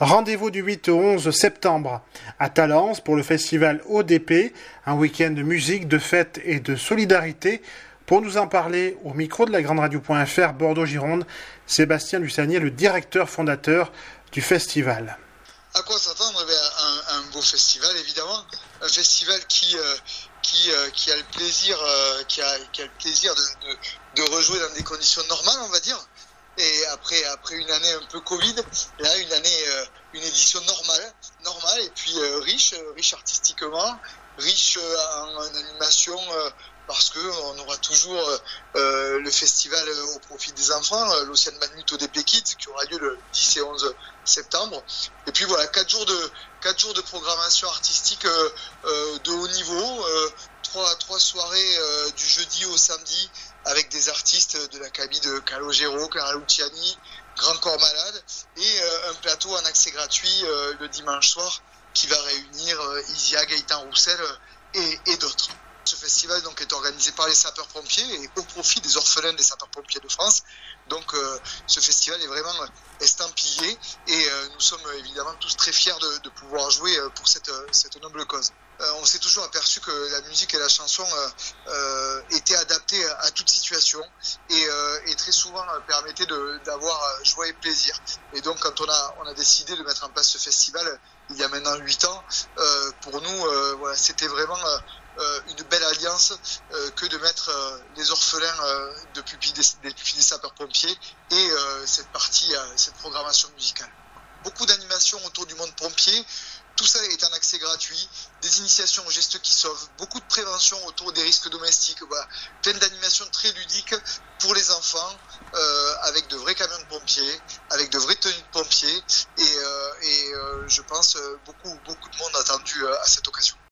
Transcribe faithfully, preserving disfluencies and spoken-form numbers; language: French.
Rendez-vous du huit au onze septembre à Talence pour le festival O D P, un week-end de musique, de fête et de solidarité. Pour nous en parler, au micro de la grande radio point F R Bordeaux-Gironde, Sébastien Lussanier, le directeur fondateur du festival. À quoi s'attendre? un, un beau festival, évidemment. Un festival qui, euh, qui, euh, qui a le plaisir, euh, qui a, qui a le plaisir de, de, de rejouer dans des conditions normales, on va dire. Et après, après une année un peu Covid, là, une année, euh, une édition normale, normale et puis euh, riche, riche artistiquement, riche en, en animation, euh, parce qu'on aura toujours euh, le festival au profit des enfants, euh, l'Océan Manute O D P Kids, qui aura lieu le dix et onze septembre. Et puis voilà, quatre jours de, quatre jours de programmation artistique euh, euh, de haut niveau, euh, trois, trois soirées euh, du jeudi au samedi, avec des artistes de l'acabit de Calogero, Clara Luciani, Grand Corps Malade, et euh, un plateau en accès gratuit euh, le dimanche soir qui va réunir euh, Isia, Gaëtan Roussel euh, et, et d'autres. Ce festival donc, est organisé par les sapeurs-pompiers et au profit des orphelins des sapeurs-pompiers de France. Donc euh, ce festival est vraiment estampillé et euh, nous sommes évidemment tous très fiers de, de pouvoir jouer pour cette, cette noble cause. Euh, on s'est toujours aperçu que la musique et la chanson euh, euh, étaient adaptées à toute situation et, euh, et très souvent euh, permettaient de, d'avoir joie et plaisir. Et donc quand on a, on a décidé de mettre en place ce festival il y a maintenant huit ans, euh, pour nous euh, voilà, c'était vraiment euh, Euh, une belle alliance euh, que de mettre euh, les orphelins euh, de pupilles des, des pupilles des sapeurs-pompiers et euh, cette partie, euh, cette programmation musicale. Beaucoup d'animations autour du monde pompier, tout ça est en accès gratuit, des initiations aux gestes qui sauvent, beaucoup de prévention autour des risques domestiques, voilà. Plein d'animations très ludiques pour les enfants, euh, avec de vrais camions de pompiers, avec de vraies tenues de pompiers, et, euh, et euh, je pense beaucoup, beaucoup de monde attendu à cette occasion.